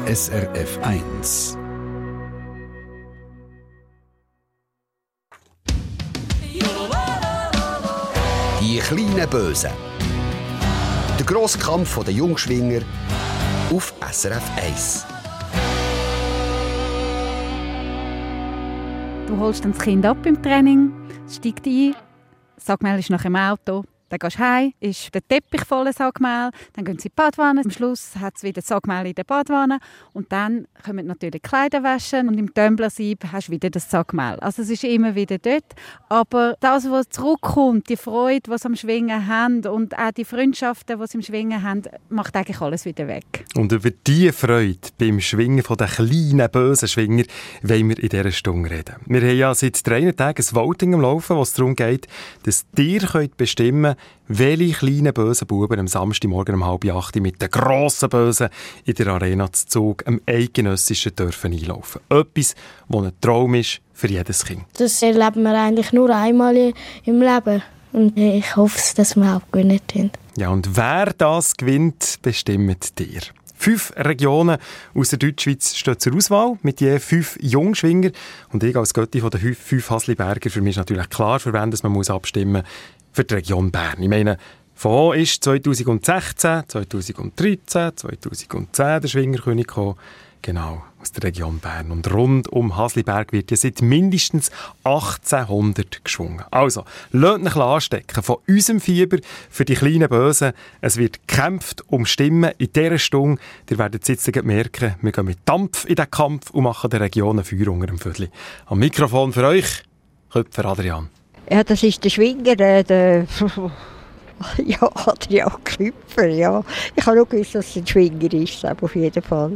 SRF 1. Die kleinen Bösen. Der grosse Kampf der Jungschwinger auf SRF 1. Du holst dann das Kind ab im Training, steigt ein, Sagmehl ist nach dem Auto. Dann gehst du heim, ist der Teppich voller Sagmehl, dann gehen sie in die Badwanne. Am Schluss hat es wieder Sagmehl in der Badwanne und dann kommen natürlich die Kleider waschen und im Tumblersieb hast du wieder das Sagmehl. Also es ist immer wieder dort, aber das, was zurückkommt, die Freude, die sie am Schwingen haben und auch die Freundschaften, die sie im Schwingen haben, macht eigentlich alles wieder weg. Und über diese Freude beim Schwingen von den kleinen, bösen Schwinger wollen wir in dieser Stunde reden. Wir haben ja seit 3 Tagen ein Voting am Laufen, wo es darum geht, dass ihr bestimmen könnt, welche kleinen bösen Buben am Samstagmorgen um 7:30 mit den grossen Bösen in der Arena zu Zug am eidgenössischen dürfen einlaufen. Etwas, das ein Traum ist für jedes Kind. Das erleben wir eigentlich nur einmal im Leben. Und ich hoffe, dass wir auch gewinnen. Ja, und wer das gewinnt, bestimmt dir. 5 Regionen aus der Deutschschweiz stehen zur Auswahl, mit je 5 Jungschwinger. Und ich als Götti von den 5 Hasliberger, für mich ist natürlich klar, für wen man abstimmen muss. Für die Region Bern. Ich meine, von wo ist 2016, 2013, 2010 der Schwingerkönig gekommen? Genau, aus der Region Bern. Und rund um Hasliberg wird ja seit mindestens 1800 geschwungen. Also, lasst euch anstecken von unserem Fieber für die kleinen Bösen. Es wird gekämpft um Stimmen in dieser Stunde. Ihr werdet jetzt merken, wir gehen mit Dampf in den Kampf und machen der Region ein Feuer unter dem Viertel. Am Mikrofon für euch, Köpfer Adrian. Ja, das ist der Schwinger, der ja, Adrian Klüpfer, ja. Ich habe auch gewusst, dass es ein Schwinger ist, aber auf jeden Fall.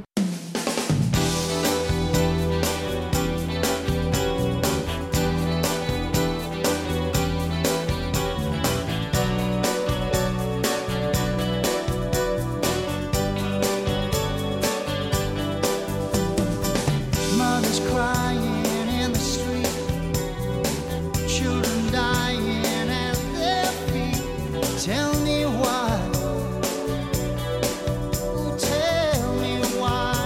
Tell me why.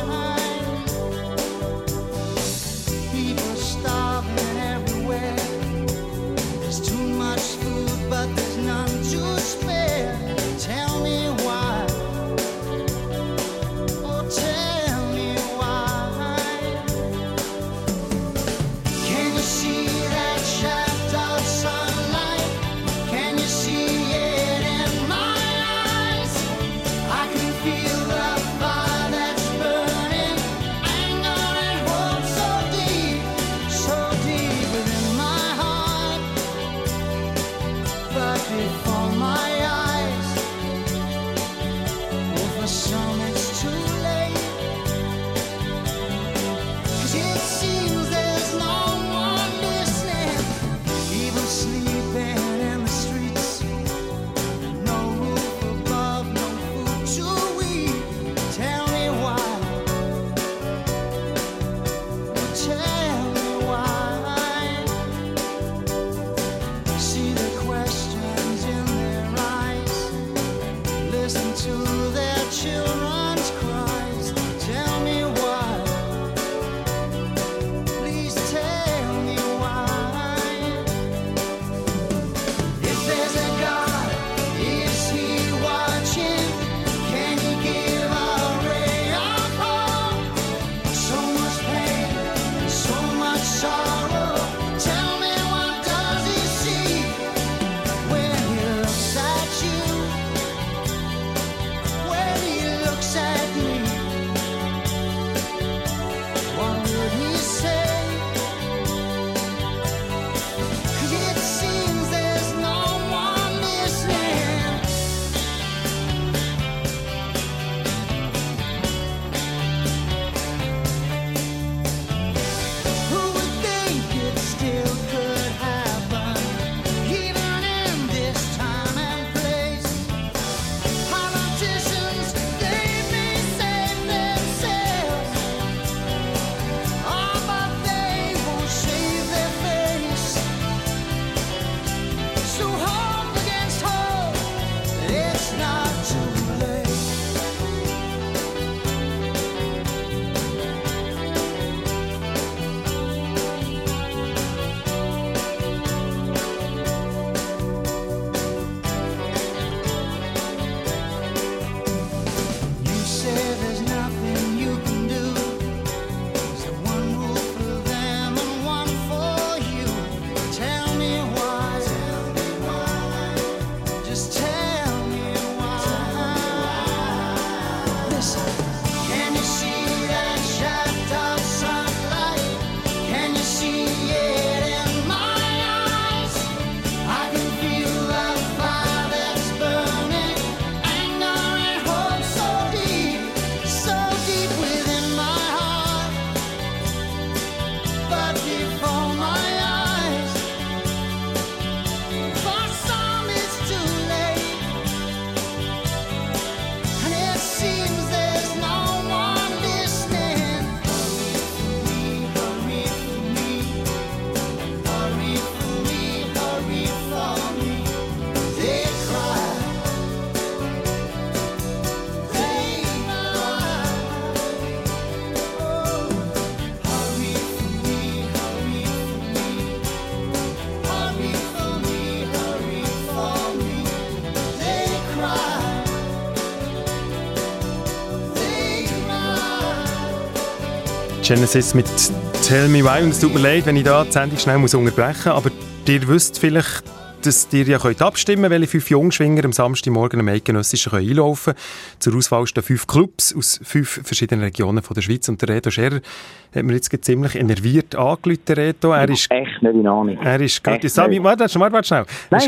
Genesis mit «Tell Me Why». Und es tut mir leid, wenn ich da die Sendung schnell unterbrechen muss, aber ihr wisst vielleicht, dass ihr ja abstimmen könnt, welche 5 Jungschwinger am Samstagmorgen am Eidgenössischen einlaufen können. Zur Auswahl stehen 5 Clubs aus 5 verschiedenen Regionen von der Schweiz. Und der Reto Scherer hat mir jetzt ziemlich enerviert angerufen, Reto. Er ist echt nicht in Ahnung. Er ist Götti. Warte schnell.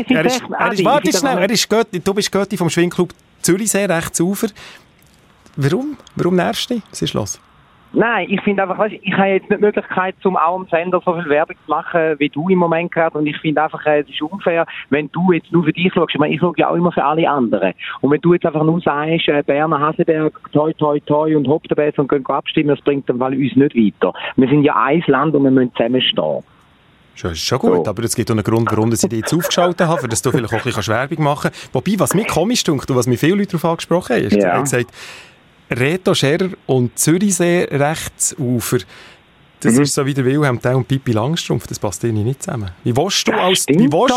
Du bist Götti vom Schwingclub Zürichsee, rechts Ufer. Warum? Warum nervst du dich? Was ist los? Nein, ich finde einfach, ich habe jetzt nicht die Möglichkeit, um auch am Sender so viel Werbung zu machen, wie du im Moment gerade. Und ich finde einfach, es ist unfair, wenn du jetzt nur für dich schaust. Ich meine, ich schaue ja auch immer für alle anderen. Und wenn du jetzt einfach nur sagst, Berner Hasenberg, toi, toi, toi und hopp der Bess und gehen abstimmen, das bringt dann uns nicht weiter. Wir sind ja ein Land und wir müssen zusammenstehen. Das ist schon gut, aber es gibt auch einen Grund, warum ich dich jetzt aufgeschaltet habe, dass du vielleicht auch ein bisschen Werbung machen kannst. Wobei, was mir komisch dünkt und was mir viele Leute darauf angesprochen haben, ist, er hat gesagt, Reto Scherer und Zürichsee Rechtsufer. Das ist so wie der Wilhelm Tell und Pippi Langstrumpf. Das passt irgendwie nicht zusammen. Wie willst du als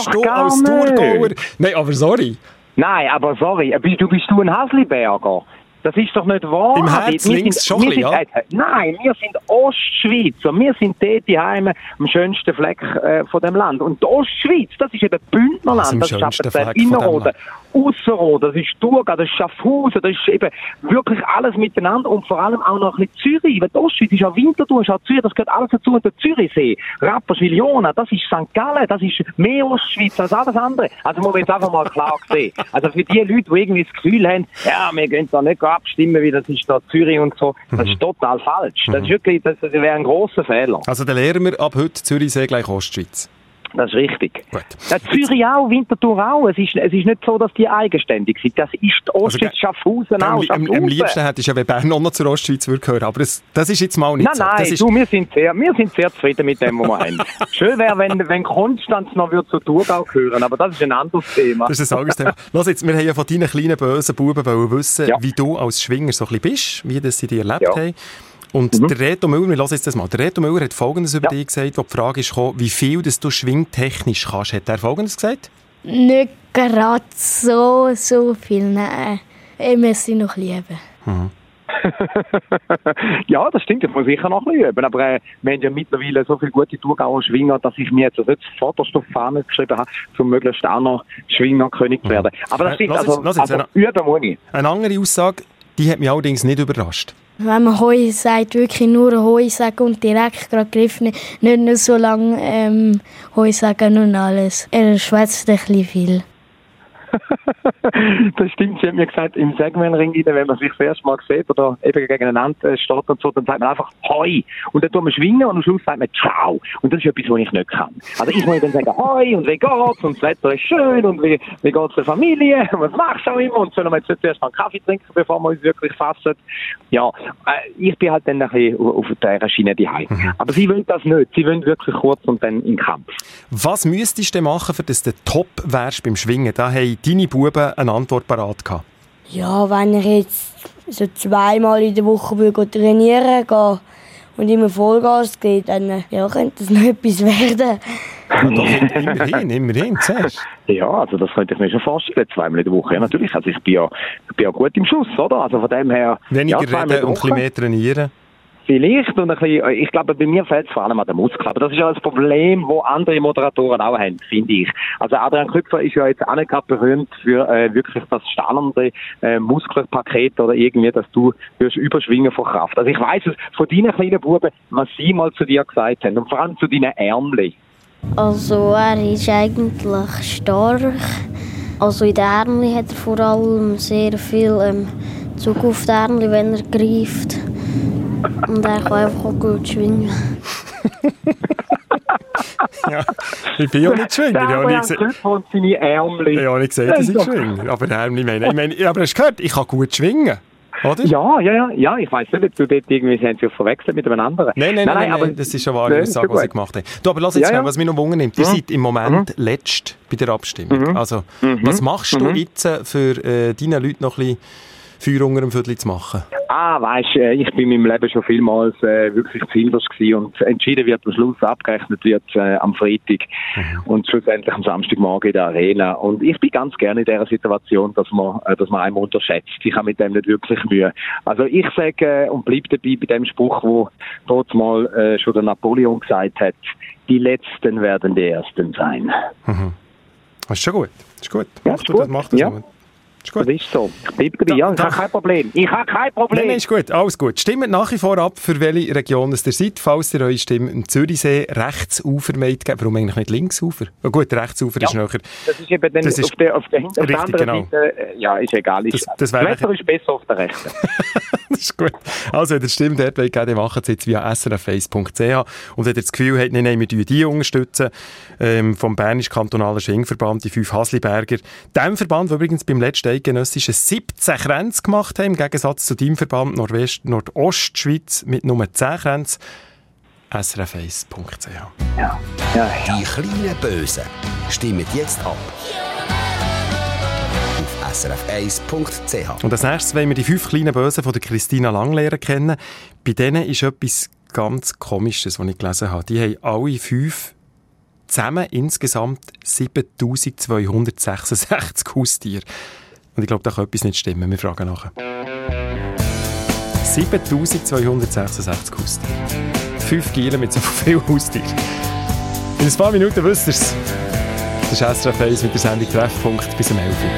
Thurgauer? Nein, aber sorry. Nein, aber sorry. Bist du ein Hasliberger? Das ist doch nicht wahr. Im Herz links schon ein bisschen, ja? Nein, wir sind Ostschweizer. Wir sind dort daheim am schönsten Fleck von dem Land. Und die Ostschweiz, das ist eben Bündnerland. Das ist Appenzell Innerrhoden, Ausserrhoden, das ist Thurgau, das ist Schaffhausen, das ist eben wirklich alles miteinander und vor allem auch noch ein bisschen Zürich. Weil die Ostschweiz ist auch Winterthur, ist auch Zürich, das gehört alles dazu. Und der Zürichsee, Rapperswil, Jona, das ist St. Gallen, das ist mehr Ostschweiz als alles andere. Also muss man jetzt einfach mal klar sehen. Also für die Leute, die irgendwie das Gefühl haben, ja, wir gehen da nicht abstimmen, wie das ist da Zürich und so, das ist total falsch. Das ist wirklich, das wäre ein grosser Fehler. Also dann lernen wir ab heute Zürichsee gleich Ostschweiz. Das ist richtig. Gut. Ja, Zürich auch, Winterthur auch. Es ist nicht so, dass die eigenständig sind. Das ist die Ostschweiz, also, Schaffhausen auch. Am liebsten hättest du ja, wenn Bern noch zur Ostschweiz hören, aber das ist jetzt mal nicht so. Nein, wir sind sehr zufrieden mit dem, was wir haben. Schön wäre, wenn Konstanz noch zu Thurgau gehören, aber das ist ein anderes Thema. Das ist ein anderes Thema. Lass jetzt, wir haben ja von deinen kleinen bösen Buben wissen, wie du als Schwinger so ein bisschen bist, wie das sie dir erlebt haben. Und der Reto Müller, wir hören jetzt das mal. Der Reto Müller hat Folgendes über dich gesagt, wo die Frage ist gekommen, wie viel das du schwingtechnisch kannst. Hat er Folgendes gesagt? Nicht gerade so viel, nein. Ich muss sie noch lieben. Ja, das stimmt, ich muss sicher noch ein bisschen üben, aber wir haben ja mittlerweile so viele gute Thurgauer Schwinger, dass ich mir jetzt nicht vorderst auf die Fahne geschrieben habe, um möglichst auch noch Schwingerkönig zu werden. Aber das stimmt, üben muss ich. Eine andere Aussage, die hat mich allerdings nicht überrascht. Wenn man Heu sagt, wirklich nur Heu sagen und direkt gerade griffen, nicht nur so lange Heu sagen und alles. Er schwätzt ein bisschen viel. Das stimmt, sie hat mir gesagt, im Segmentring, wenn man sich das erste Mal sieht oder eben gegeneinander steht und so, dann sagt man einfach Hoi. Und dann tut man schwingen und am Schluss sagt man Ciao. Und das ist etwas, was ich nicht kann. Also ich muss dann sagen Hoi und wie geht's und das Wetter ist schön und wie geht's der Familie und was machst du auch immer und sollen wir jetzt zuerst mal einen Kaffee trinken, bevor wir uns wirklich fassen. Ja, ich bin halt dann ein bisschen auf der Schiene daheim. Aber sie wollen das nicht. Sie wollen wirklich kurz und dann in den Kampf. Was müsstest du denn machen, für dass du top wärst beim Schwingen? Da haben deine Buben eine Antwort parat gehabt. Ja, wenn ich jetzt so 2-mal in der Woche trainieren gehe und immer Vollgas geht, dann könnte das noch etwas werden. Ja, doch, immerhin, siehst du? Ja, also das könnte ich mir schon vorstellen, 2-mal in der Woche. Ja, natürlich, also ich bin ja gut im Schuss, oder? Also von dem her... Weniger reden und ein bisschen mehr trainieren. Vielleicht und ein bisschen, ich glaube, bei mir fällt es vor allem an den Muskeln. Aber das ist ja das Problem, das andere Moderatoren auch haben, finde ich. Also Adrian Küpfer ist ja jetzt auch nicht gerade berühmt für wirklich das stahlende Muskelpaket oder irgendwie, dass du überschwingen von Kraft. Also ich weiss es von deinen kleinen Buben, was sie mal zu dir gesagt haben und vor allem zu deinen Ärmchen. Also er ist eigentlich stark. Also in den Ärmchen hat er vor allem sehr viel Zug auf die Ärmchen, wenn er greift. Und er kann einfach auch gut schwingen. Ja, ich bin ja nicht Schwinger. Ich habe nicht gesehen, dass ich schwinge. Aber aber hast du gehört, ich kann gut schwingen. Oder? Ja, ich weiss nicht, ob du dort irgendwie sich verwechselt mit einem anderen. Nein, aber das ist eine wahre Aussage, was ich gemacht habe. Du, aber lass jetzt schnell, was mich noch wundern nimmt. Ihr seid im Moment letzt bei der Abstimmung. Also, was machst du jetzt für deine Leute noch ein bisschen Feuer unter dem Viertel zu machen? Weisst, ich bin in meinem Leben schon vielmals wirklich ziellos gewesen und entschieden wird am Schluss, abgerechnet wird am Freitag und schlussendlich am Samstagmorgen in der Arena. Und ich bin ganz gerne in dieser Situation, dass man einmal unterschätzt. Ich habe mit dem nicht wirklich Mühe. Also ich sage und bleibe dabei bei dem Spruch, wo dort mal schon der Napoleon gesagt hat, die Letzten werden die Ersten sein. Das ist schon gut. Das ist gut. Ja, Mach das gut. Das ist so. Ich bleibe dabei. Ja, ich habe kein Problem. Nein, ist gut. Alles gut. Stimmt nach wie vor ab, für welche Region es ihr seid. Falls ihr eure Stimme im Zürichsee Rechtsufer meint, warum eigentlich nicht Linksufer? Oh gut, Rechtsufer ist näher. Das ist eben dann auf der anderen Seite. Ja, ist egal. Das Wetter ist besser auf der rechten. Das ist gut. Also, wenn ihr Stimme dort wollt, dann macht es jetzt via srf1.ch. Und wenn ihr das Gefühl habt, nein, wir die unterstützen, vom Bernischen Kantonalen Schwingverband, die 5 Hasliberger. Dem Verband, der übrigens beim letzten Eidgenössischen 17 Kränze gemacht haben, im Gegensatz zu deinem Verband Nordostschweiz mit nur 10 Kränzen. srf1.ch. Ja. Die kleinen Bösen stimmen jetzt ab. Auf srf1.ch. Und als nächstes wollen wir die 5 kleinen Bösen von der Christina Lang lernen kennen. Bei denen ist etwas ganz Komisches, was ich gelesen habe. Die haben alle 5 zusammen insgesamt 7266 Haustiere. Und ich glaube, da kann etwas nicht stimmen. Wir fragen nachher. 7266 Haustiere. 5 Gielen mit so viel Haustieren. In ein paar Minuten wisst ihr es. Das ist SRF 1 mit der Sendung Treffpunkt bis um 11 Uhr.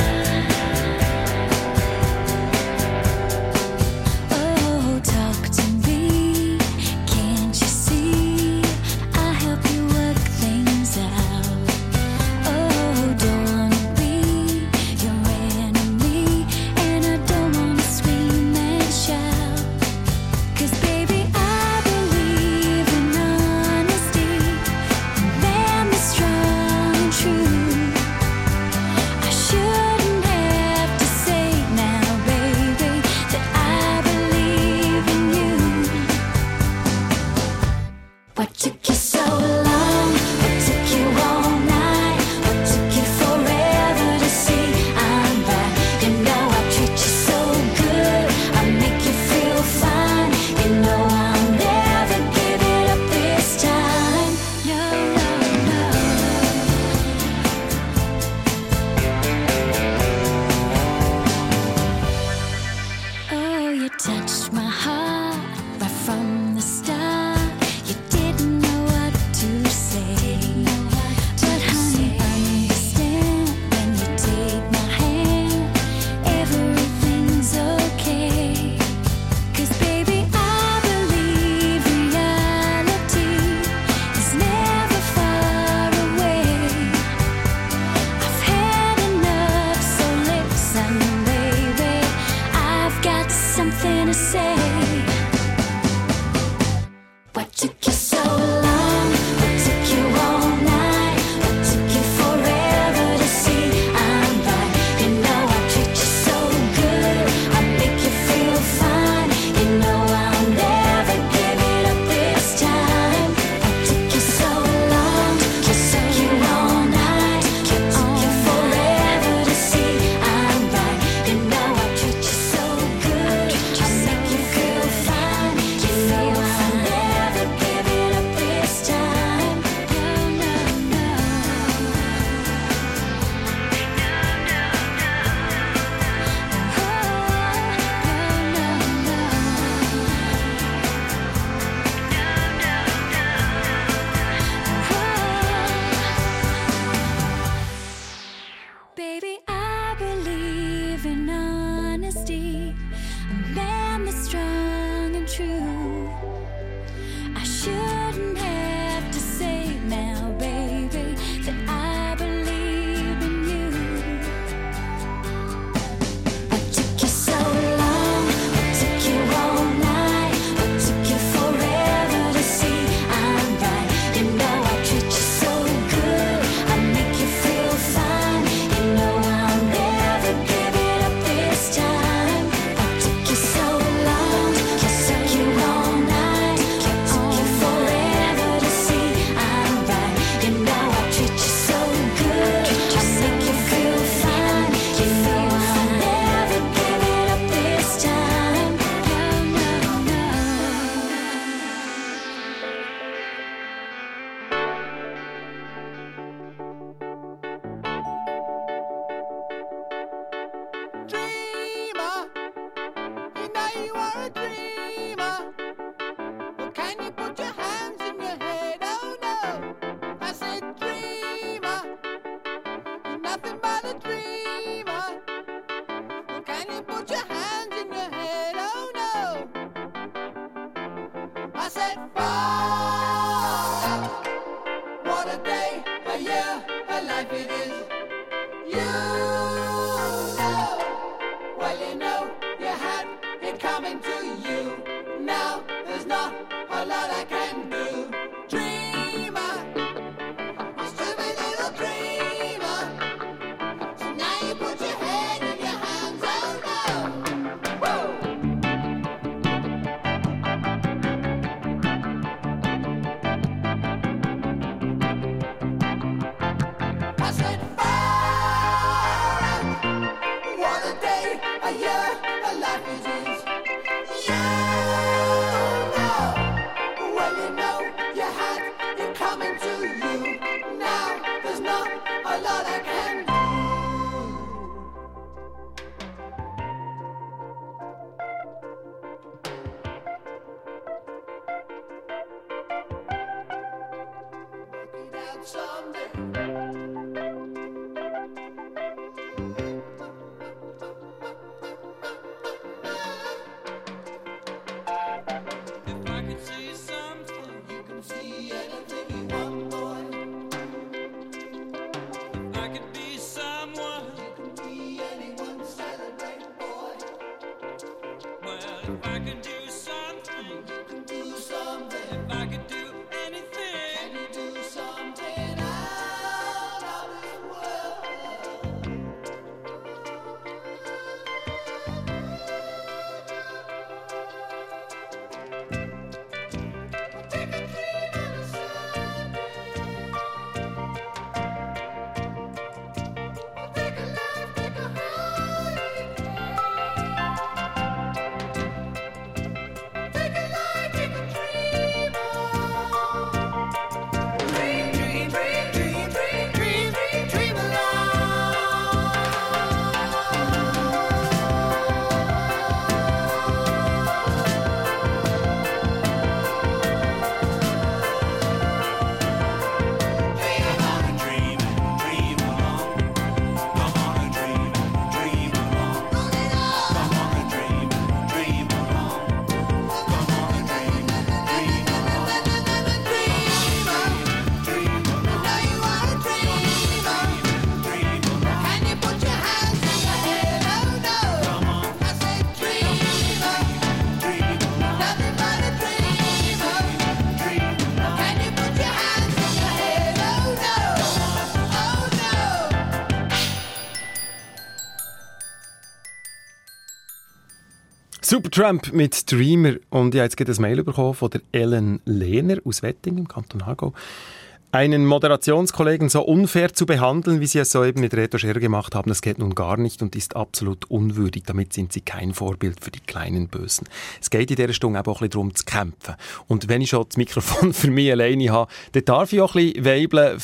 Supertramp mit Dreamer. Und ich habe jetzt gerade ein Mail bekommen von der Ellen Lehner aus Wettingen im Kanton Aargau. Einen Moderationskollegen so unfair zu behandeln, wie Sie es soeben mit Reto Scher gemacht haben, das geht nun gar nicht und ist absolut unwürdig. Damit sind Sie kein Vorbild für die kleinen Bösen. Es geht in dieser Stunde auch ein bisschen darum zu kämpfen. Und wenn ich schon das Mikrofon für mich alleine habe, dann darf ich auch ein bisschen weibeln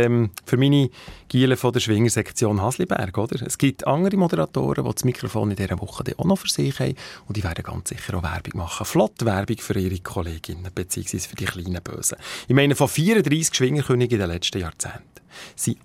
für meine Giele von der Schwingersektion Hasliberg, oder? Es gibt andere Moderatoren, die das Mikrofon in dieser Woche auch noch für sich haben und die werden ganz sicher auch Werbung machen. Flott Werbung für ihre Kolleginnen, beziehungsweise für die kleinen Bösen. Ich meine, von 34 Schwingerkönigen in den letzten Jahrzehnten sind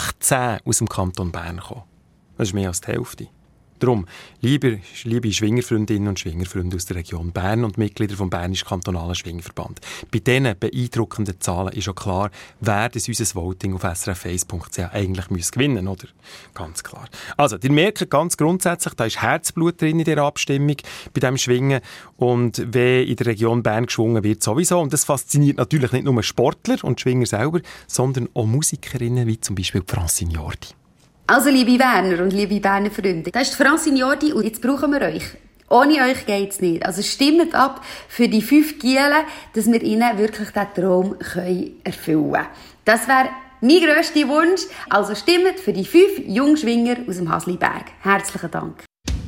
18 aus dem Kanton Bern gekommen. Das ist mehr als die Hälfte. Darum, liebe Schwingerfreundinnen und Schwingerfreunde aus der Region Bern und Mitglieder vom Bernischen Kantonalen Schwingerverband. Bei diesen beeindruckenden Zahlen ist schon klar, wer das unser Voting auf srf1.ch eigentlich gewinnen muss, oder? Ganz klar. Also, ihr merkt ganz grundsätzlich, da ist Herzblut drin in dieser Abstimmung, bei diesem Schwingen. Und wenn in der Region Bern geschwungen wird, sowieso. Und das fasziniert natürlich nicht nur Sportler und Schwinger selber, sondern auch Musikerinnen, wie zum Beispiel Francine Jordi. Also, liebe Berner und liebe Berner Freunde, das ist Francine Jordi und jetzt brauchen wir euch. Ohne euch geht's nicht. Also stimmt ab für die 5 Gielen, dass wir ihnen wirklich diesen Traum erfüllen können. Das wäre mein grösster Wunsch. Also stimmt für die 5 Jungschwinger aus dem Hasliberg. Herzlichen Dank.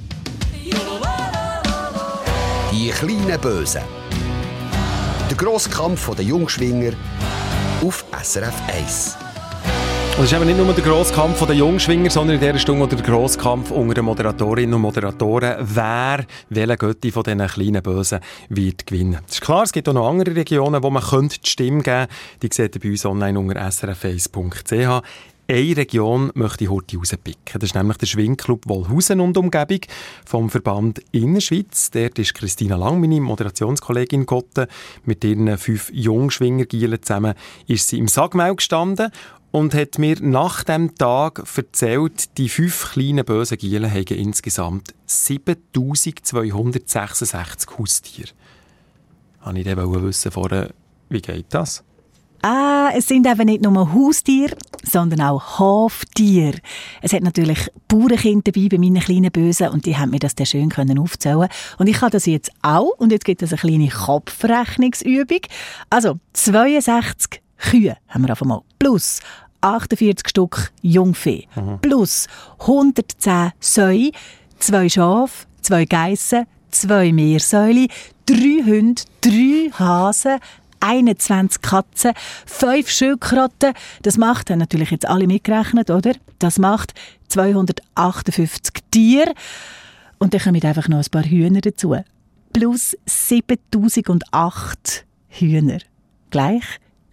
Die kleinen Bösen. Der grosse Kampf der Jungschwinger auf SRF 1. Und es ist eben nicht nur der grosse Kampf der Jungschwinger, sondern in dieser Stunde der grosse Kampf unter den Moderatorinnen und Moderatoren, welcher Götti von diesen kleinen Bösen wird gewinnen. Es ist klar, es gibt auch noch andere Regionen, wo man die Stimme geben könnte. Die seht ihr bei uns online unter srf1.ch. Eine Region möchte ich heute rauspicken. Das ist nämlich der Schwingclub Wolhusen und Umgebung vom Verband Innerschweiz. Dort ist Christina Lang, meine Moderationskollegin Gotte. Mit ihren 5 Jungschwingergielen zusammen ist sie im Sagmau gestanden und hat mir nach dem Tag erzählt, die 5 kleinen bösen Gielen haben insgesamt 7266 Haustiere. Wollte ich dann wissen vorher, wie geht das? Es sind eben nicht nur Haustiere, sondern auch Hoftiere. Es hat natürlich Bauernkinder dabei bei meinen kleinen Bösen und die haben mir das dann schön aufzählen. Und ich kann das jetzt auch. Und jetzt gibt es eine kleine Kopfrechnungsübung. Also 62 Kühe haben wir einfach mal. Plus 48 Stück Jungvieh. Plus 110 Säue, 2 Schafe, 2 Geissen, 2 Meersäule, 3 Hunde, 3 Hasen, 21 Katzen, 5 Schildkröten. Das macht, haben natürlich jetzt alle mitgerechnet, oder? Das macht 258 Tiere. Und dann kommen einfach noch ein paar Hühner dazu. Plus 7008 Hühner. Gleich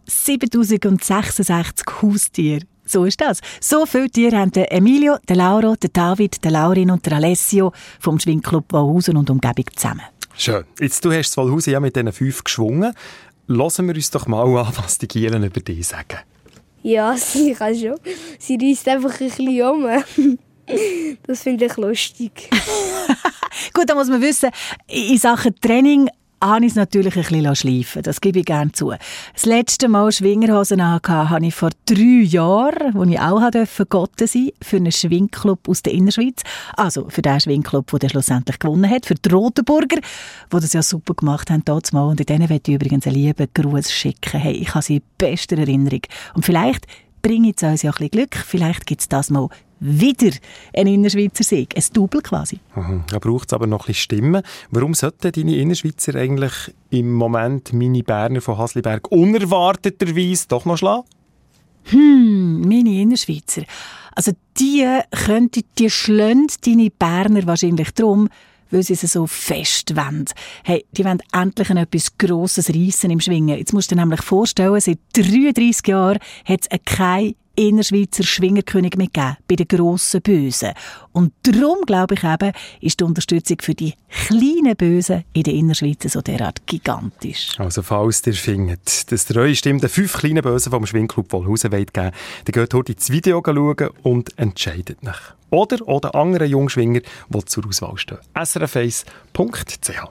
7066 Haustiere. So ist das. So viele Tiere haben der Emilio, der Lauro, der David, der Laurin und der Alessio vom Schwingclub Wolhusen und Umgebung zusammen. Schön. Jetzt, du hast das Wolhusen ja mit diesen 5 geschwungen. Hören wir uns doch mal an, was die Gielen über dich sagen. Ja, sie kann schon. Sie reisst einfach ein bisschen um. Das finde ich lustig. Gut, da muss man wissen, in Sachen Training habe ich es natürlich ein bisschen schleifen. Das gebe ich gerne zu. Das letzte Mal Schwingerhosen hatte ich vor 3 Jahren, als ich auch Gotte sein durfte, für einen Schwingclub aus der Innerschweiz. Also für den Schwingclub, der schlussendlich gewonnen hat, für die Rotenburger, die das ja super gemacht haben dort mal. Und in denen möchte ich übrigens einen lieben Gruß schicken. Hey, ich habe sie in bester Erinnerung. Und vielleicht bringt es uns ja ein bisschen Glück. Vielleicht gibt es das mal wieder ein Innerschweizer Sieg. Ein Double quasi. Da braucht es aber noch ein bisschen Stimmen. Warum sollten deine Innerschweizer eigentlich im Moment meine Berner von Hasliberg unerwarteterweise doch noch schlagen? Meine Innerschweizer. Also die schlagen deine Berner wahrscheinlich darum, weil sie es so fest wollen. Hey, die wollen endlich etwas Grosses reissen im Schwingen. Jetzt musst du dir nämlich vorstellen, seit 33 Jahren hat es keinen Innerschweizer Schwingerkönig mehr gegeben, bei den grossen Bösen. Und darum, glaube ich eben, ist die Unterstützung für die kleinen Bösen in der Innerschweiz so derart gigantisch. Also falls ihr findet, dass ihr eure Stimme den 5 kleinen Bösen vom Schwingclub Wolhusen geben wollt, dann geht heute ins Video schauen und entscheidet nach. Oder anderen Jungschwinger, die zur Auswahl stehen. srf1.ch.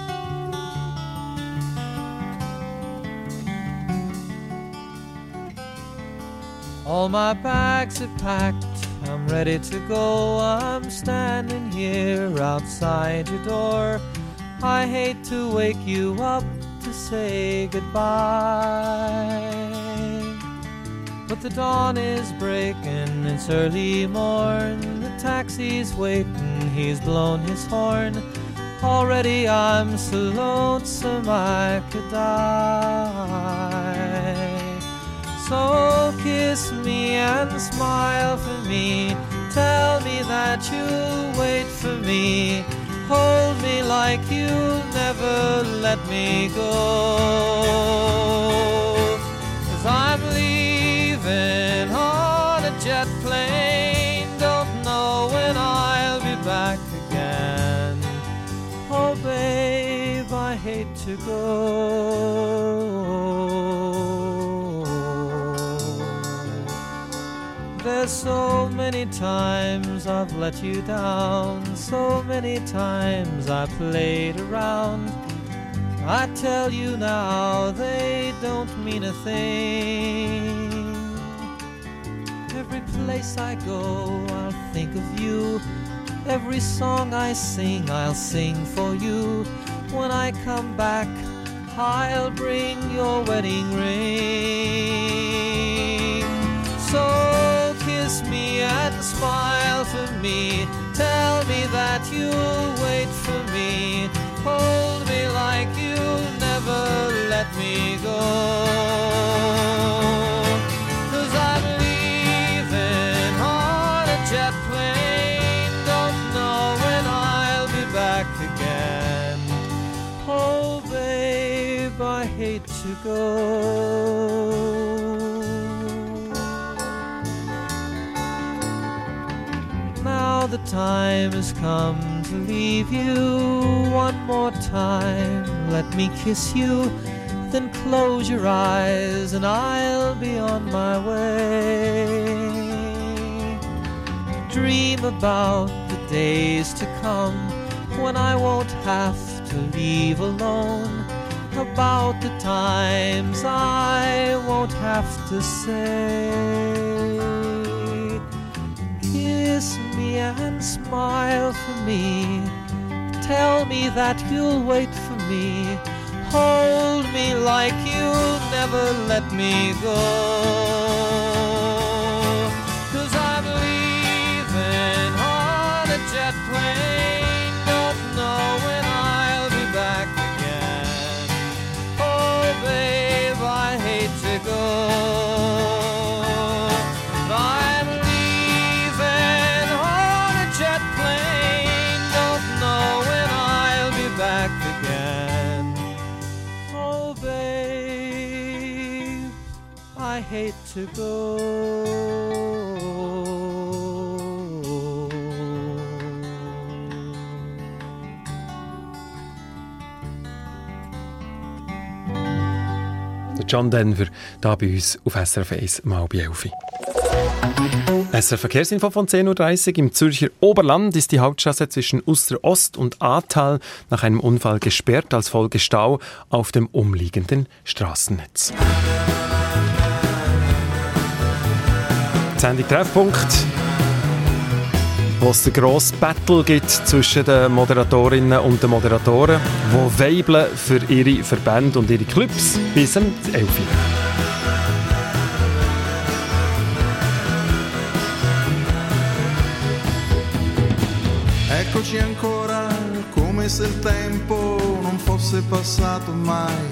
All my bags are packed, I'm ready to go. I'm standing here outside your door. I hate to wake you up to say goodbye, but the dawn is breaking, it's early morn. The taxi's waiting, he's blown his horn. Already I'm so lonesome I could die. So kiss me and smile for me. Tell me that you'll wait for me. Hold me like you'll never let me go. 'Cause I'm leaving on a jet plane. Don't know when I'll be back again. Oh babe, I hate to go. There's so many times I've let you down, so many times I played around. I tell you now, they don't mean a thing. Every place I go, I'll think of you. Every song I sing, I'll sing for you. When I come back, I'll bring your wedding ring. So kiss me and smile for me. Tell me that you'll wait for me. Hold me like you'll never let me go. 'Cause I'm leaving on a jet plane. Don't know when I'll be back again. Oh babe, I hate to go. the time has come to leave you. One more time, let me kiss you. Then close your eyes and I'll be on my way. Dream about the days to come when I won't have to leave alone. About the times I won't have to say. Kiss me and smile for me. Tell me that you'll wait for me. Hold me like you'll never let me go. 'Cause I'm leaving on a jet plane. Don't know when I'll be back again. Oh babe, I hate to go. I'm leaving on a jet plane. Don't know when I'll be back again. Oh babe, I hate to go. John Denver, hier bei uns auf SRF 1, mal bei 11. SRF Verkehrsinfo von 10.30 Uhr. Im Zürcher Oberland ist die Hauptstrasse zwischen Uster-Ost und Ahrtal nach einem Unfall gesperrt als Folge Stau auf dem umliegenden Straßennetz. Die Sendung Treffpunkt, wo es den grossen Battle gibt zwischen den Moderatorinnen und den Moderatoren, die weibeln für ihre Verbände und ihre Clubs bis um 11 Uhr. Eccoci ancora, come se il tempo non fosse passato mai.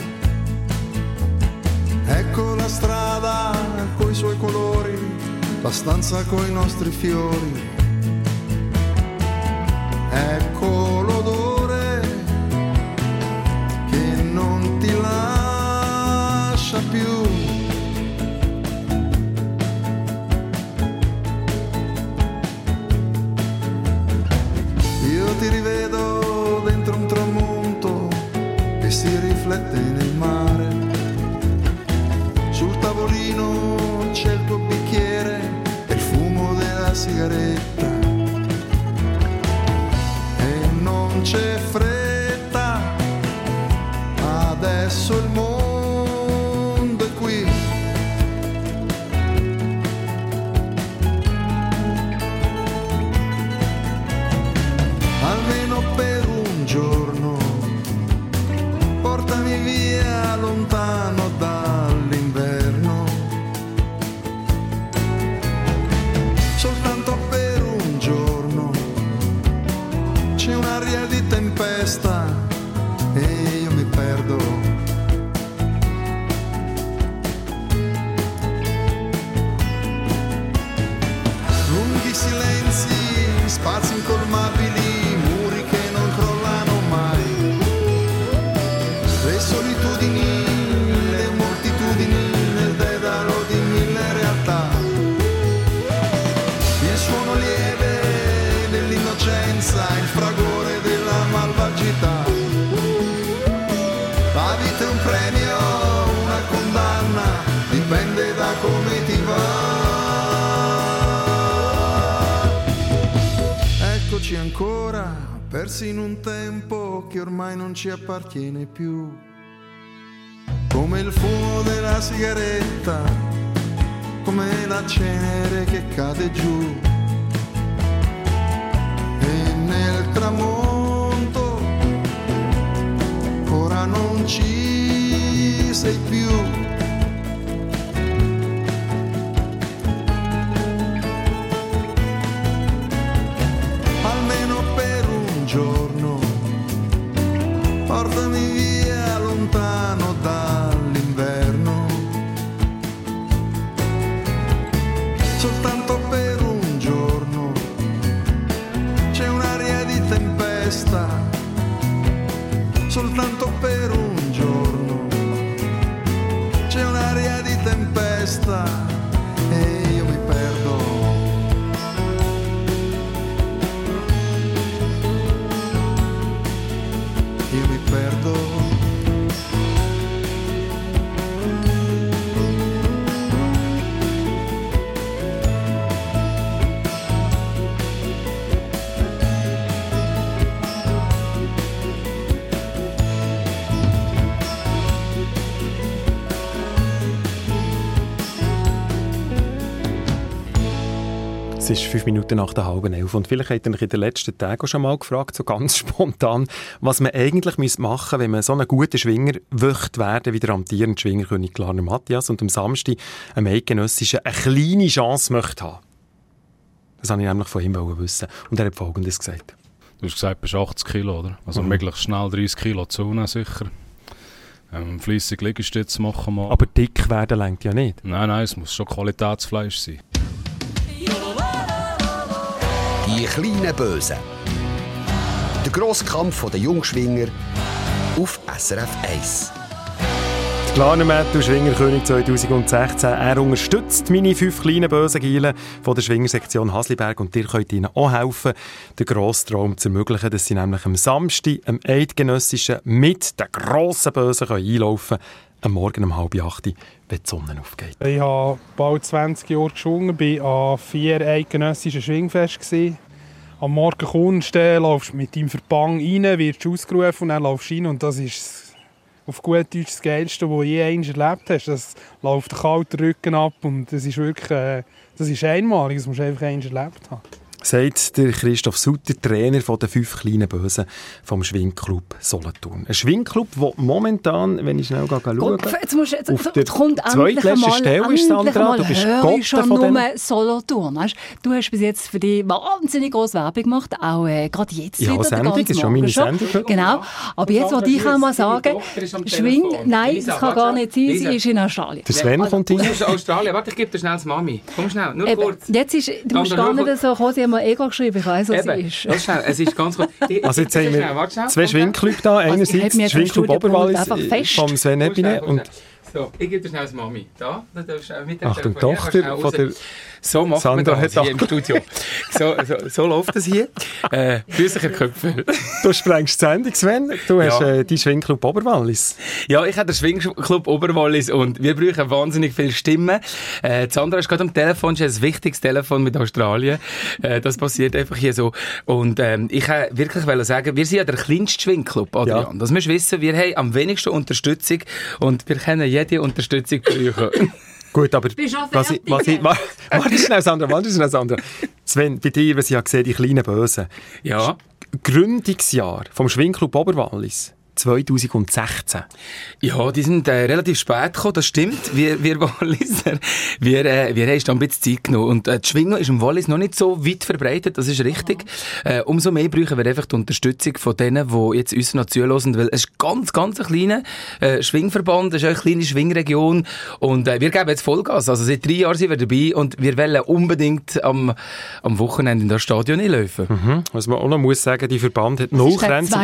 Ecco la strada coi suoi colori, la stanza coi nostri fiori. Ecco l'odore che non ti lascia più. Io ti rivedo dentro un tramonto che si riflette nel mare. Sul tavolino c'è il tuo bicchiere e il fumo della sigaretta. C'è fretta, adesso il mondo è qui. Almeno per un giorno, portami via lontano dall'inverno. Soltanto per un giorno c'è un'aria di tempesta e io mi perdo. Lunghi silenzi, spazi incolmabili, muri che non crollano mai. Le solitudini, le moltitudini, nel dedalo di mille realtà. Il suono lieve dell'innocenza, il fragore della malvagità. La vita è un premio, una condanna, dipende da come ti va. Eccoci ancora, persi in un tempo che ormai non ci appartiene più. Come il fumo della sigaretta, come la cenere che cade giù. Nel tramonto ora non ci sei più. Almeno per un giorno portami via lontano dall'inverno. Soltanto per un giorno c'è un'aria di tempesta, soltanto per un giorno c'è un'aria di tempesta e io mi perdo. ist 5 Minuten nach der 10:30 und vielleicht habt ihr euch in den letzten Tagen schon mal gefragt, so ganz spontan, was man eigentlich machen müsste, wenn man so einen guten Schwinger möchte werden wie der amtierende Schwingerkönig Glarner Matthias und am Samstag am Eidgenössischen eine kleine Chance möchte haben. Das wollte ich nämlich von ihm wissen. Und er hat Folgendes gesagt. Du hast gesagt, du bist 80 Kilo, oder? Also möglichst schnell 30 Kilo zunehmen, sicher. Fleissig Liegestütze machen mal. Aber dick werden reicht ja nicht. Nein, es muss schon Qualitätsfleisch sein. Die kleinen Bösen. Der grosse Kampf der Jungschwinger auf SRF 1. Glarner Matthew, Schwingerkönig 2016. Er unterstützt meine 5 kleinen bösen Gielen von der Schwingersektion Hasliberg und ihr könnt ihnen auch helfen, den grossen Traum zu ermöglichen, dass sie nämlich am Samstag, am Eidgenössischen, mit den grossen Bösen einlaufen können, am Morgen um 7:30, wenn die Sonne aufgeht. Ich habe bald 20 Jahre geschwungen, war an 4 eidgenössischen Schwingfesten. Am Morgen kommst du, laufst mit deinem Verband rein, wirst ausgerufen und dann laufst du rein. Und das ist auf gut Deutsch das Geilste, was du je erlebt hast. Das läuft den kalten Rücken ab und das ist wirklich das ist einmalig. Das musst du einfach einmal erlebt haben. Sagt der Christoph Sutter, Trainer der 5 kleinen Bösen vom Schwingclub Solothurn. Ein Schwingclub, der momentan, wenn ich schnell schaue, auf der zweitletzten Stelle ist, Sandra. Du bist Gott von nur Solothurn. Weißt? Du hast bis jetzt für dich wahnsinnig grosse Werbung gemacht, auch gerade jetzt ja, wieder. Sendung, das ist schon meine Sendung. Genau, aber jetzt wollte ich auch mal sagen, Schwing, nein, das kann gar nicht sein, sie ist in Australien. Der Sven kommt hin. Australien, warte, ich gebe dir schnell das Mami. Komm schnell, nur kurz. Jetzt ist, du musst gar nicht so kommen, sie haben mir geschrieben, ich weiss, was sie ist. Das schnell, es ist ganz gut. Also jetzt haben wir 2 Schwingclubs da. Einerseits der Schwingclub Oberwallis vom Sven Ebine. So, ich gebe dir schnell das Mami. Da darfst du mit Achtung, Tochter von der so macht Sandra man das hier im Studio. So läuft es hier. Grüße, Köpfe. Du sprengst die Sendung, Sven. Du hast die Schwingclub Oberwallis. Ja, ich habe den Schwingclub Oberwallis und wir brauchen wahnsinnig viele Stimmen. Sandra ist gerade am Telefon, sie hat ein wichtiges Telefon mit Australien. Das passiert einfach hier so. Und ich wollte wirklich sagen, wir sind ja der kleinste Schwingclub, Adrian. Ja. Das musst du wissen, wir haben am wenigsten Unterstützung und wir können jede Unterstützung brauchen. Gut, aber warte schnell, Sandra. Sven, bei dir, was ich ja gesehen, die kleinen Bösen. Ja. Gründungsjahr vom Schwingclub Oberwallis 2016. Ja, die sind relativ spät gekommen, das stimmt. Wir Walliser, wir haben schon ein bisschen Zeit genommen. Und die Schwingung ist im Wallis noch nicht so weit verbreitet, das ist richtig. Umso mehr brauchen wir einfach die Unterstützung von denen, die jetzt uns noch zuhören, weil es ist ganz ein kleiner Schwingverband, es ist eine kleine Schwingregion und wir geben jetzt Vollgas. Also seit 3 Jahren sind wir dabei und wir wollen unbedingt am Wochenende in das Stadion laufen. Mhm. Was man auch noch muss sagen, die Verband hat null Grenzen.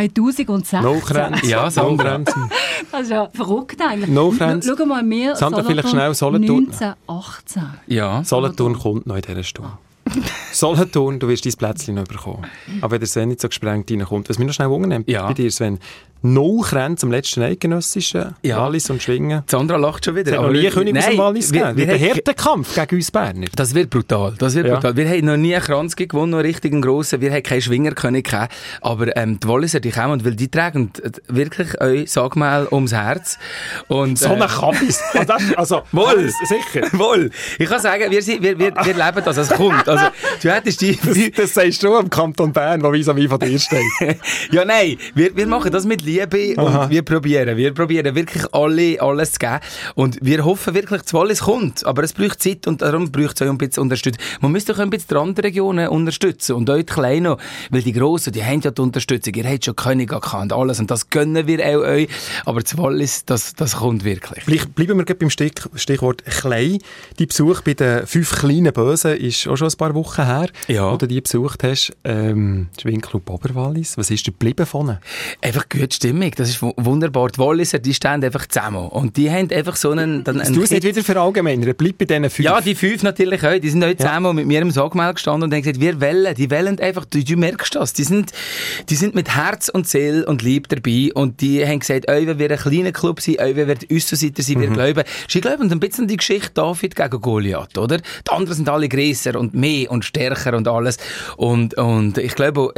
2016. Ja, Sandra. Das ist ja verrückt eigentlich. No Grenzen. Schau mal, wir Sandra, vielleicht schnell Solothurn. 1918. Ja. Solothurn kommt noch in dieser Stunde. Solothurn, du wirst dein Plätzchen noch bekommen. Aber wenn der Sven nicht so gesprengt reinkommt, was mich noch schnell wundern bei dir, Sven, no Grenzen am letzten Eidgenössischen, Wallis und Schwingen. Sandra lacht schon wieder. Es hat noch nie König aus dem Wallis gegeben. Wir haben einen Kampf gegen uns Berner. Das wird brutal. Wir haben noch nie einen Kranz gewonnen, noch richtig einen grossen. Wir haben keinen Schwingerkönig gehabt. Aber die Walliser, die kommen, weil die tragen wirklich euch Sagmehl ums Herz. Und, so ein Kampf. Also, wohl. Sicher. Wohl. Ich kann sagen, wir leben das, es kommt. Also, du hättest das sagst du am Kanton Bern, der vis-à-vis von dir steht. Ja, nein. Wir machen das mit Liebe und wir probieren wirklich alles zu geben und wir hoffen wirklich, dass Wallis kommt, aber es braucht Zeit und darum braucht es euch ein bisschen Unterstützung. Man müsste auch ein bisschen die anderen Regionen unterstützen und euch die Kleinen, weil die Grossen, die haben ja die Unterstützung, ihr habt schon König gehabt und alles und das gönnen wir auch euch, aber das Wallis, das kommt wirklich. Bleiben wir beim Stichwort klein. Die Besuch bei den 5 kleinen Bösen ist auch schon ein paar Wochen her, wo du die besucht hast. Schwingclub Oberwallis, was ist dir geblieben von ihnen? Einfach gute Stimmung, das ist wunderbar. Die Walliser, die stehen einfach zusammen. Und die haben einfach so einen... Du es nicht wieder verallgemeinern, bleib bei diesen 5. Ja, die 5 natürlich auch. Die sind heute zusammen mit mir im Sagmehl gestanden und haben gesagt, die wollen einfach, du merkst das, die sind mit Herz und Seele und Liebe dabei und die haben gesagt, wir werden ein kleiner Club sein, wir werden Aussenseiter sein, wir glauben. Sie glauben ein bisschen an die Geschichte David gegen Goliath, oder? Die anderen sind alle grösser und mehr und stärker und alles. Und ich glaube,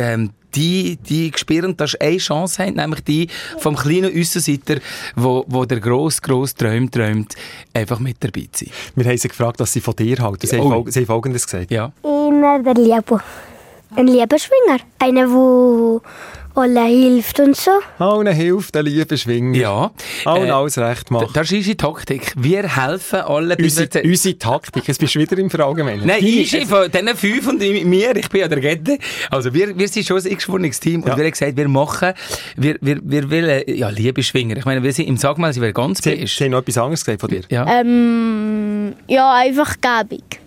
die spüren, dass sie eine Chance haben, nämlich die vom kleinen Aussenseiter, wo der gross träumt, einfach mit dabei zu sein. Wir haben sie gefragt, was sie von dir halten. Sie haben Folgendes gesagt. Ja. Ich Schwinger, der Liebe. Ein Liebeschwinger. Einer, der allen hilft und so. Allen hilft, ein lieber Schwinger. Ja. Allen alles recht macht. Das ist unsere Taktik. Wir helfen allen. Unsere Taktik, jetzt bist du wieder im Verallgemeinern. Nein, ich von diesen 5 und mir, ich bin ja der Gette. Also wir sind schon ein eingeschworenes Team und wir haben gesagt, wir wollen, ja, liebe Schwinger. Ich meine, wir sind im Sagmal, sie wäre ganz best. Sie haben noch etwas anderes gesagt von dir? Ja, ja einfach gäbig.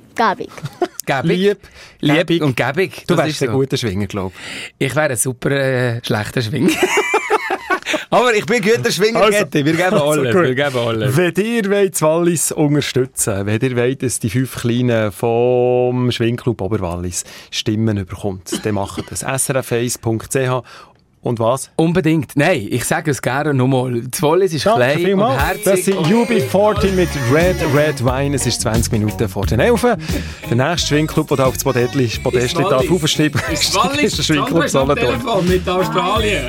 Lieb und gäbig. Du wärst ein guter Schwinger, glaube ich. Ich wäre ein super schlechter Schwinger. Aber ich bin ein guter Schwinger, also, wir geben alles. Wenn ihr wollt, Wallis unterstützen, wenn ihr wollt, dass die 5 Kleinen vom Schwingclub Oberwallis Stimmen bekommt, dann macht das srf1.ch. Und was? Unbedingt. Nein, ich sage es gerne nochmal. Das Wallis ist klein und herzig. Das sind UB40 mit Red Wine. Es ist 20 Minuten vor den 11. Der nächste Schwingclub, der auf das Podest darf aufschreiben, ist der Schwingclub Solothurn. Mit Australien.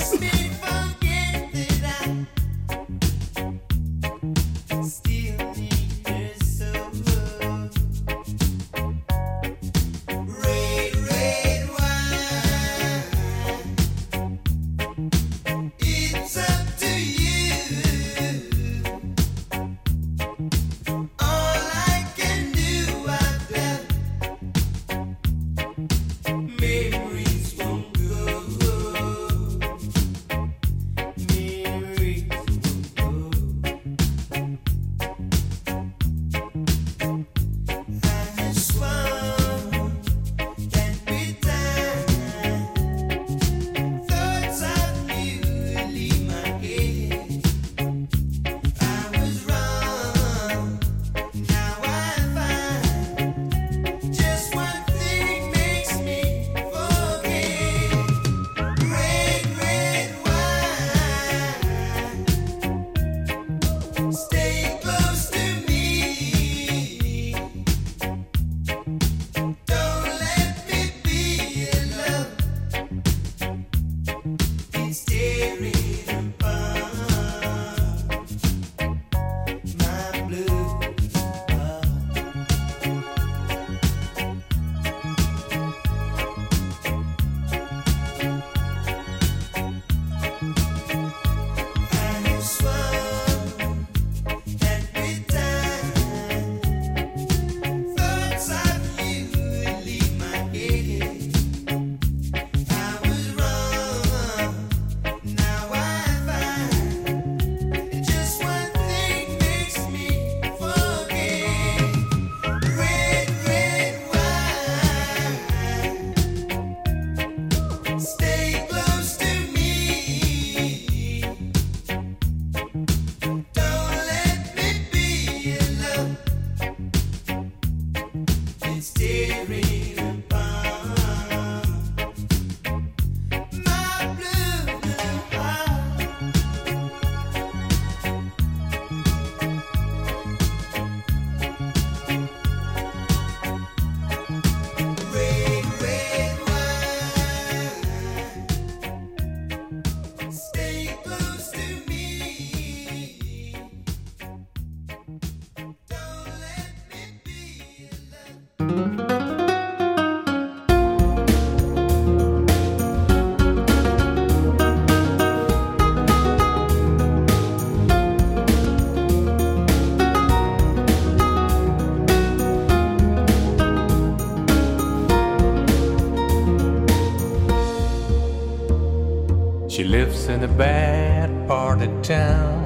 She lives in a bad part of town.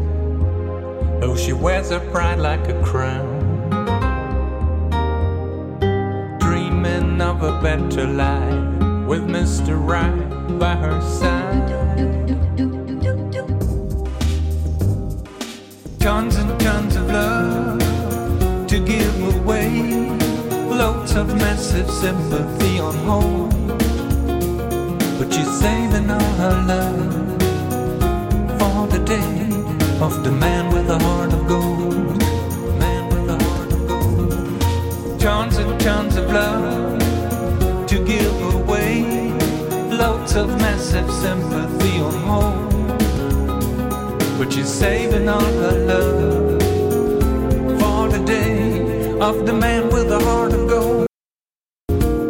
Oh, she wears her pride like a crown, dreaming of a better life with Mr. Right by her side. Tons and tons of love to give away, loads of massive sympathy on hold. But she's saving all her love for the day of the man with a heart of gold. Man with a heart of gold. Tons and tons of love to give away, loads of massive sympathy on hold. But she's saving all her love for the day of the man with a heart of gold.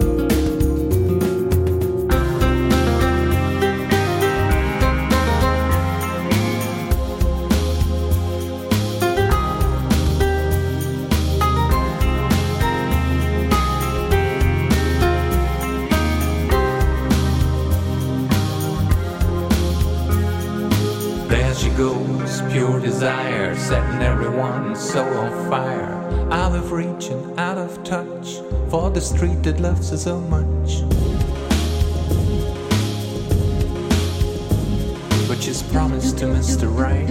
desire, setting everyone so on fire. Out of reach and out of touch, for the street that loves her so much. But she's promised to Mr. Right.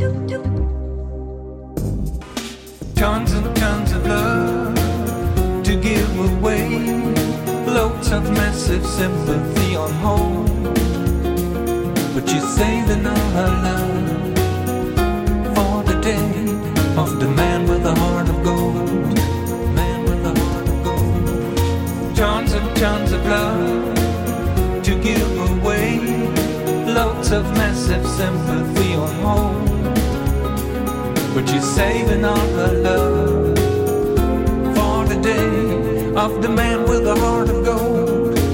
Tons and tons of love to give away, loads of massive sympathy on hold. But she's saving all her love for the day of the man with a heart of gold. Man with a heart of gold. Tons and tons of love to give away, loads of massive sympathy on hold. But she's saving all her love for the day of the man with a heart of gold.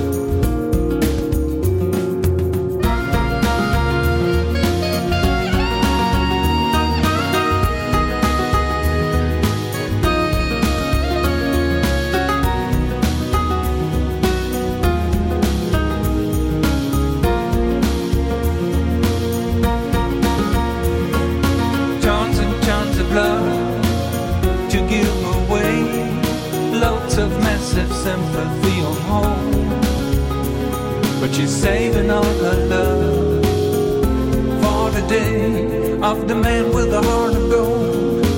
Sympathy on hold, but she's saving all her love for the day of the man with a heart of gold.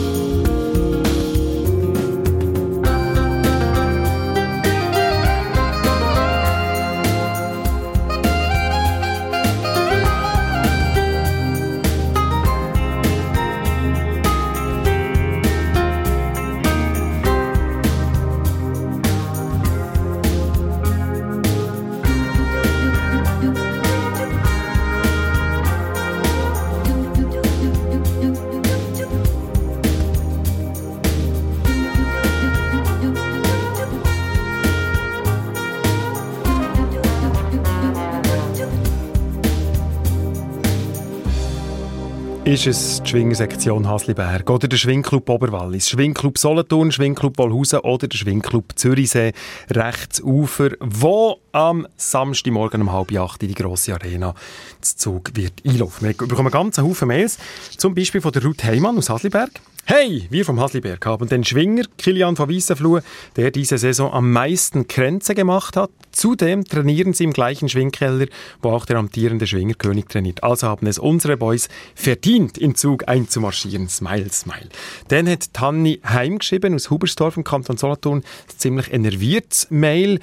Ist es die Schwingersektion Hasliberg oder der Schwingclub Oberwallis, Schwingclub Solothurn, Schwingclub Wolhusen oder der Schwingclub Zürichsee, Rechtsufer, wo am Samstagmorgen um 7:30 in die grosse Arena der Zug wird einlaufen. Wir bekommen einen ganzen Haufen Mails, zum Beispiel von der Ruth Heimann aus Hasliberg. Hey, wir vom Hasliberg haben den Schwinger Kilian von Weissenfluh, der diese Saison am meisten Kränze gemacht hat. Zudem trainieren sie im gleichen Schwingkeller, wo auch der amtierende Schwingerkönig trainiert. Also haben es unsere Boys verdient, im Zug einzumarschieren. Smile, smile. Dann hat Tanni heimgeschrieben aus Hubersdorf im Kanton Solothurn. Ein ziemlich enerviertes Mail.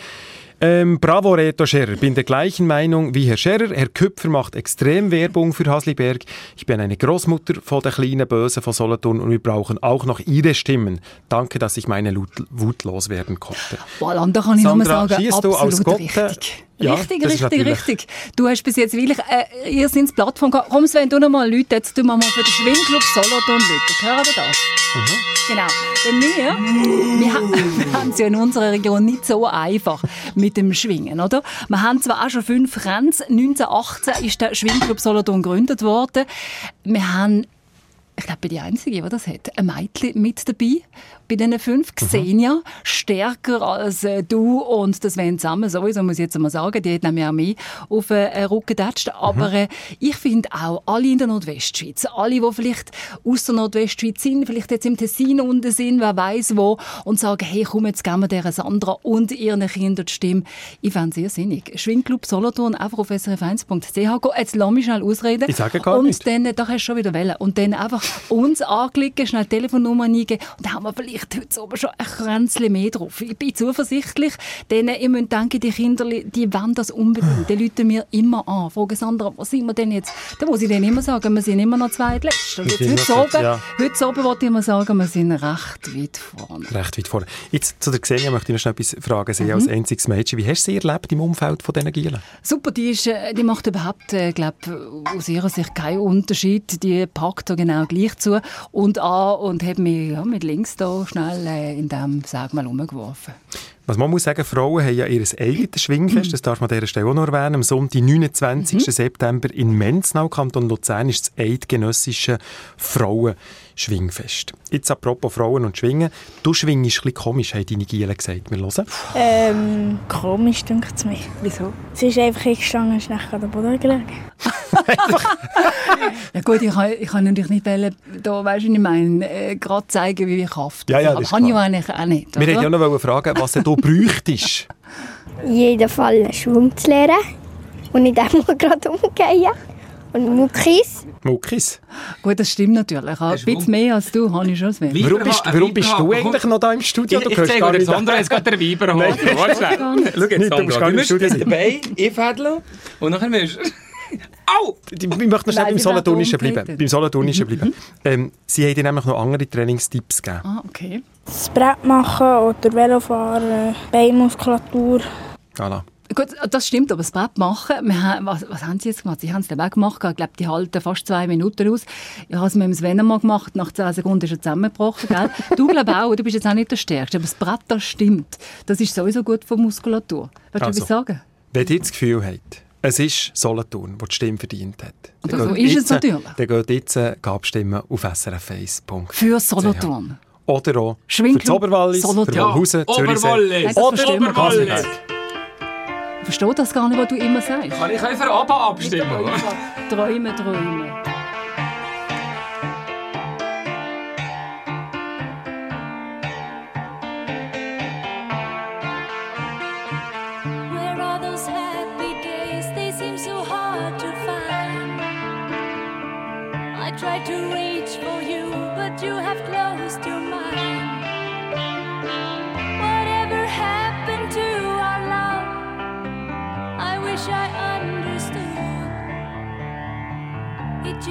Bravo Reto Scherer, bin der gleichen Meinung wie Herr Scherer. Herr Küpfer macht extrem Werbung für Hasliberg. Ich bin eine Großmutter von der kleinen Böse von Solothurn und wir brauchen auch noch Ihre Stimmen. Danke, dass ich meine Wut loswerden konnte. Voilà, da kann ich nur sagen, absolut richtig. Ja, richtig. Du hast bis jetzt wirklich ihr seid Plattform gehabt. Komm Sven, du noch mal Leute, jetzt tun wir mal für den Schwingclub Solothurn Leute. Hören wir das? Genau. Denn wir haben es ja in unserer Region nicht so einfach mit dem Schwingen, oder? Wir haben zwar auch schon 5 Kränze. 1918 ist der Schwingclub Solothurn gegründet worden. Wir haben, ich glaube, die Einzige, die das hat, ein Mädchen mit dabei. Bei diesen 5 Xenia, stärker als du und das Sven zusammen, sowieso muss ich jetzt mal sagen, die hat nämlich auch mehr auf den Rücken getatscht. Aber ich finde auch, alle in der Nordwestschweiz, alle, die vielleicht aus der Nordwestschweiz sind, vielleicht jetzt im Tessin unten sind, wer weiss wo, und sagen, hey, komm, jetzt geben wir dieser Sandra und ihren Kindern die Stimme. Ich fände es sehr sinnig. Schwingclub Solothurn, einfach auf srf1.ch gehen. Jetzt lass mich schnell ausreden. Ich sage gar nicht. Und dann, da hast du schon wieder wählen. Und dann einfach uns anklicken, schnell die Telefonnummer eingeben und dann haben wir vielleicht heute oben schon ein Kränzchen mehr drauf. Ich bin zuversichtlich, denn ihr müsst denken, die Kinder, die wollen das unbedingt. Die rufen mir immer an, fragen Sandra, was sind wir denn jetzt? Da muss ich denen immer sagen, wir sind immer noch zweitletzt. Und jetzt heute oben wollte ich immer sagen, wir sind recht weit vorne. Recht weit vorne. Jetzt zu der Xenia möchte ich noch schnell etwas fragen. Sie als einziges Mädchen, wie hast du sie erlebt im Umfeld von diesen Gielen? Super, die macht überhaupt, aus ihrer Sicht keinen Unterschied. Die packt da genau gleich zu und an und hat mich mit links da schnell in dem Sag mal umgeworfen. Was man muss sagen, Frauen haben ja ihr eigenes Schwingfest, das darf man an dieser Stelle auch noch erwähnen. Am Sonntag, 29. September in Menznau, Kanton Luzern, ist das eidgenössische Frauenschwingfest. Jetzt apropos Frauen und Schwingen. Du schwingst ein bisschen komisch, haben deine Giele gesagt. Wir hören. Komisch, denkt es mir. Wieso? Sie ist einfach eingestanden und ist nachher an den Boden gelegen. Ja gut, ich kann natürlich nicht da, weißt du, ich meine, gerade zeigen, wie ich Kraft habe. Ja, das kann ich eigentlich auch nicht. Wir wollten ja noch fragen, was du bräuchtest. In jedem Fall einen Schwung zu lernen und nicht einmal gerade umgehen. Und Muckis. Muckis? Gut, das stimmt natürlich. Ein bisschen mehr als du habe ich schon das Wetter. Warum bist du eigentlich noch da im Studio? Ich zeige dir, Sandra jetzt gerade den Weiber holen. Schau jetzt, Sandra, du musst jetzt dabei, ich fädle und nachher wirst Au! Ich möchte noch schnell beim Solothurnischen bleiben. Sie haben dir nämlich noch andere Trainingstipps gegeben. Ah, okay. Das Brett machen oder Velofahren, Beinmuskulatur. Voilà. Gut, das stimmt, aber das Brett machen, was haben Sie jetzt gemacht? Sie haben es den Weg gemacht, ich glaube, die halten fast 2 Minuten aus. Ich habe es mit dem Sven mal gemacht, nach 10 Sekunden ist er zusammengebrochen. Gell? Du glaubst auch, du bist jetzt auch nicht der Stärkste, aber das Brett, das stimmt. Das ist sowieso gut für Muskulatur. Willst du etwas sagen? Wenn ihr das Gefühl habt, es ist Solothurn, das die Stimme verdient hat. Und so ist es natürlich. Dann geht jetzt abstimmen auf srf1.ch. Für Solothurn. Oder auch für das Oberwallis, für Wallhausen, Zürichsee. Oder Kassenberg. Ich verstehe das gar nicht, was du immer sagst. Kann ich einfach ABBA abstimmen? Träumen. Tried to reach for you, but you have closed your mind. Whatever happened to our love? I wish I understood. It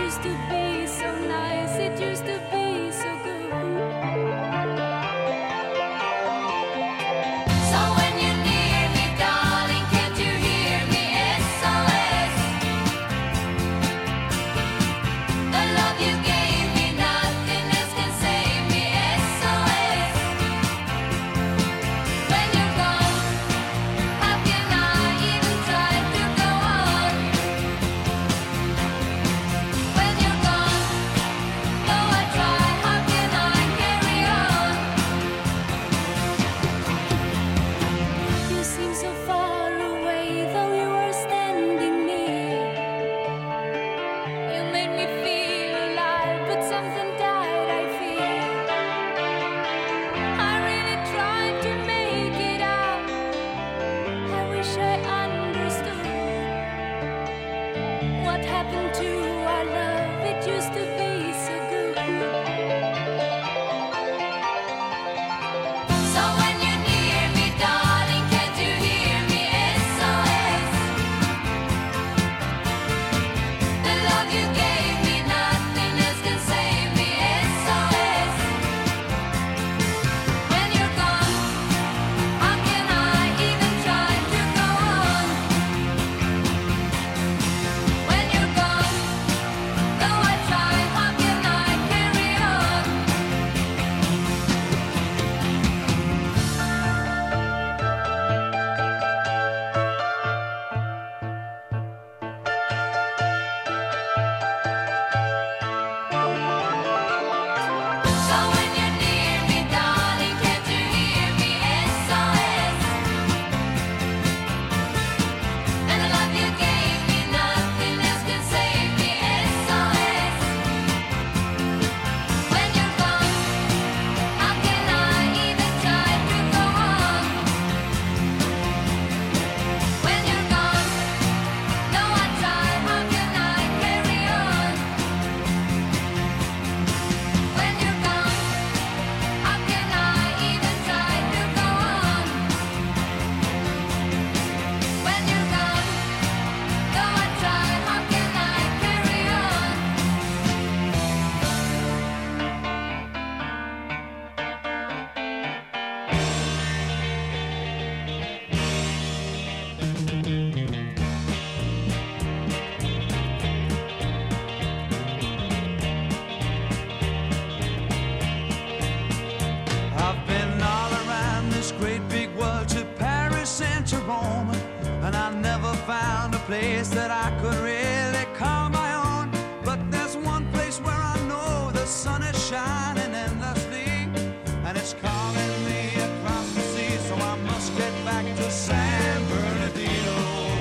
roaming, and I never found a place that I could really call my own. But there's one place where I know the sun is shining endlessly, and it's calling me across the sea, so I must get back to San Bernardino.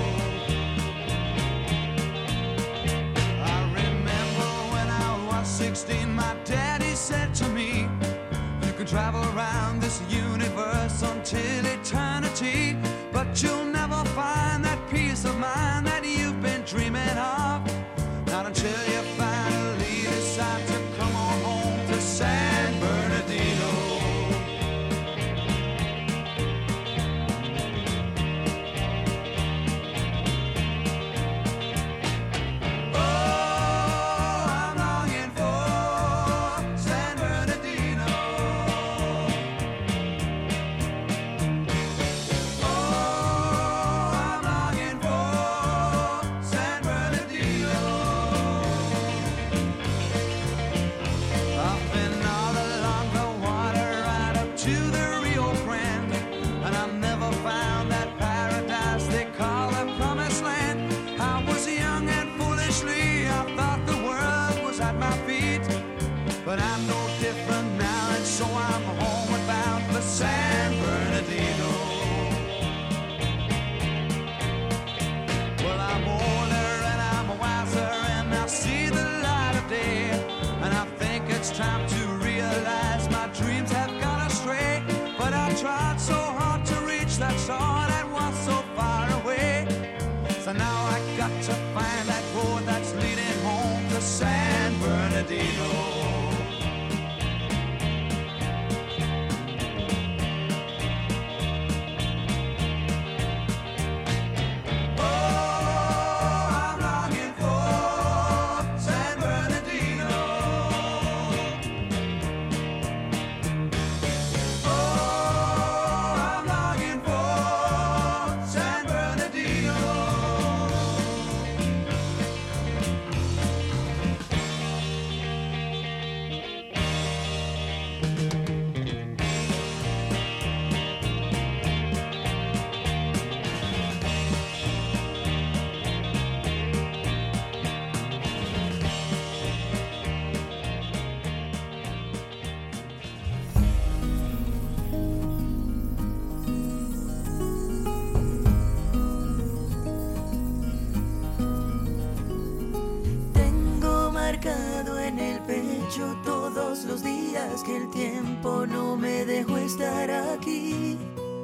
I remember when I was 16, my daddy said to me, you can travel around this universe until eternity, but you'll never find that peace of mind that you've been dreaming of, not until you finally decide to come on home to San Bernardino. But I'm no different now, and so I'm homeward bound for San Bernardino. Well, I'm older and I'm wiser, and I see the light of day, and I think it's time to realize my dreams have gone astray. But I tried so hard to reach that star that was so far away, so now I got to find that road that's leading home to San Bernardino. Todos los días que el tiempo no me dejó estar aquí.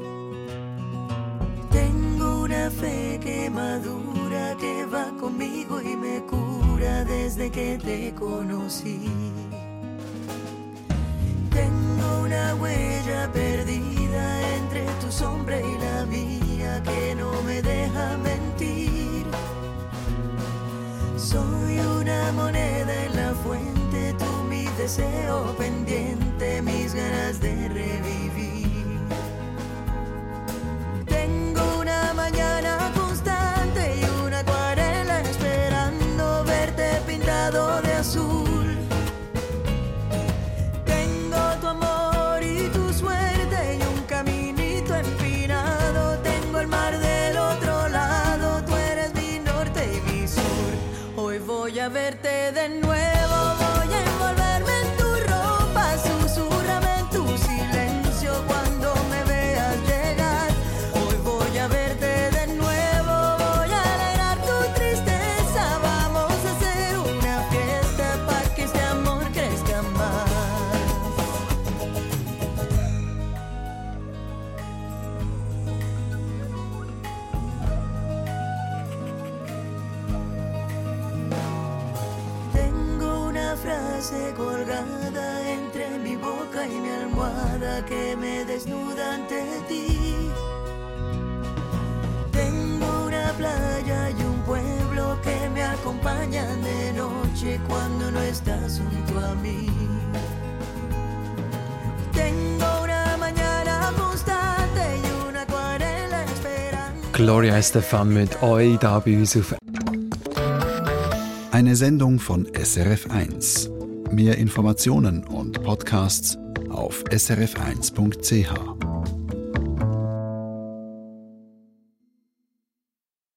Tengo una fe que madura, que va conmigo y me cura desde que te conocí. Tengo una huella perdida entre tu sombra y la mía que no me deja mentir. Soy una moneda en la fuente, tú mi deseo pendiente, mis ganas de revivir. Tengo una mañana constante y una acuarela esperando verte pintado de azul. Tengo tu amor y tu suerte y un caminito empinado. Tengo el mar del otro lado, tú eres mi norte y mi sur. Hoy voy a verte de nuevo, voy a envolverme en tu ropa, susúrrame en tu silencio cuando me veas llegar. Hoy voy a verte de nuevo, voy a alegrar tu tristeza. Vamos a hacer una fiesta para que este amor crezca más. Frase colgada entre mi boca y mi almohada que me desnuda ante ti. Tengo una playa y un pueblo que me acompañan de noche cuando no estás junto a mí. Tengo una mañana constante y una acuarela esperando. Gloria Estefan mit euch da bei uns auf. Eine Sendung von SRF1. Mehr Informationen und Podcasts auf srf1.ch.